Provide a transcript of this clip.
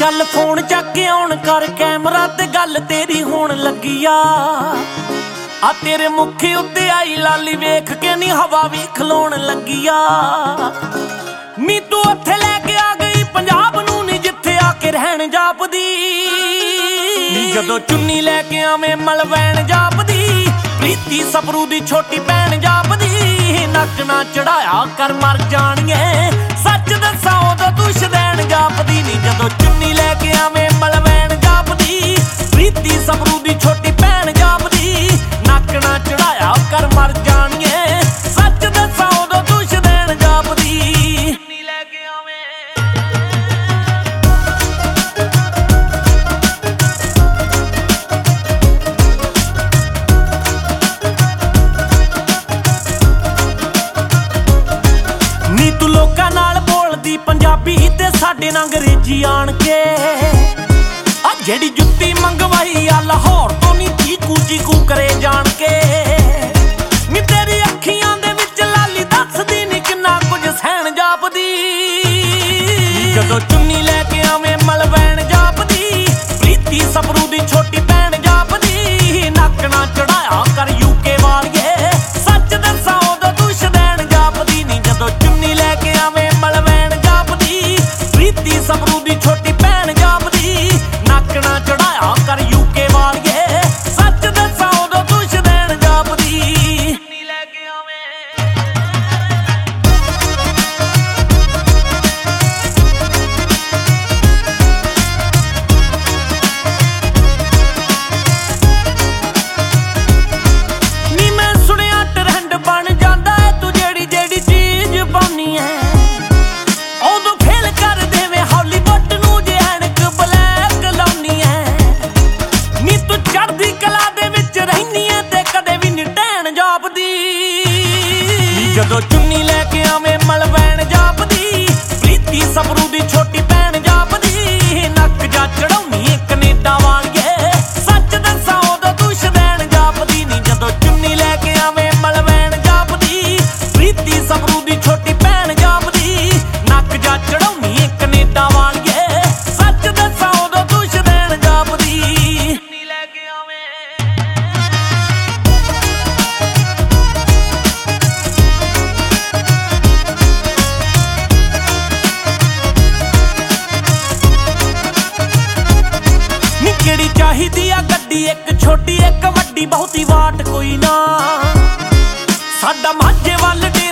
चल फोन चक के ऑन कर कैमरा ते गल तेरी होण लगी आ तेरे मुखे उत्ते आई लाली वेख के नी हवा भी खलोण लगी नी तू उत्थे लैके आ गई पंजाब नू नी जिथे आके रहन जापदी नी जदों चुन्नी लैके आवें मलवैन जापदी प्रीति सबरू दी छोटी भैन जापदी नक ना चढ़ाया कर मर जाणगे सच दसां उदों तू शदैन जापदी नी जदों चुन्नी लैके आवें मलवैन जापदी प्रीति सबरू दी छोटी भैन जापदी नक ना चढ़ाया कर मर जाणगे सच दसां उदों तू शदैन जापदी चुन्नी लैके आवें नी तू लोकां नाल बोलदी पंजाबी ते साडे नाल अंग्रेजी आण के आ जेड़ी जुत्ती मंगवाई आ लाहौर तो नी चीकू करे जान के नी तेरी अखियां दे विच लाली दसदी नी किन्ना कुछ सहन जापदी जदों चुन्नी लैके आवें मलवैन जापदी प्रीति सबरू दी छोटी भैन जापदी नक ना चढ़ाया कर यूके वालिए सच दसां उदों तू शदैन जापदी नी जदों चुन्नी लैके आवें मलवैन जापदी प्रीति सबरू दी छोटी भैन जापदी नक ना चढ़ाया कर यूके वालिए सच दसां उदों तू शदैन जापदी चुन्नी लैके आवें नी मैं सुनिया ट्रेंड बन जांदा है तू जेड़ी जेड़ी चीज पाउनी है उदों फेल कर देवे हॉलीवुड नू जे ऐनक ब्लैक लाउनी है नी तू चढ़दी कला दे विच रहनी है ते कदे भी नी टैन जापदी जदों चुन्नी लैके आवें मलवैन जापदी प्रीति सबरू दी छोटी भैन जापदी नक जा चढ़ाउनी कनेडा वालिए सच दसां उदों तू शदैन जापदी नी जदों चुन्नी लैके आवें मलवैन जापदी प्रीति सबरू दी छोटी भैन जापदी नक जा चढ़ाउनी कनेडा वालिए सच दसां उदों तू शदैन जापदी चुन्नी लैके आवें नी केड़ी चाहीदी आ गड्डी एक छोटी एक वड्डी बहुती वाट कोई ना साडा माझे वल